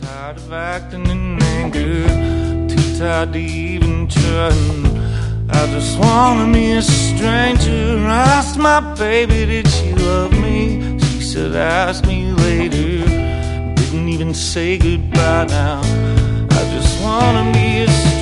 tired of acting in anger, too tired to even try. I just wanna be a stranger. I asked my baby, did she love me? She said, ask me later. Didn't even say goodbye now. I just wanna be a stranger.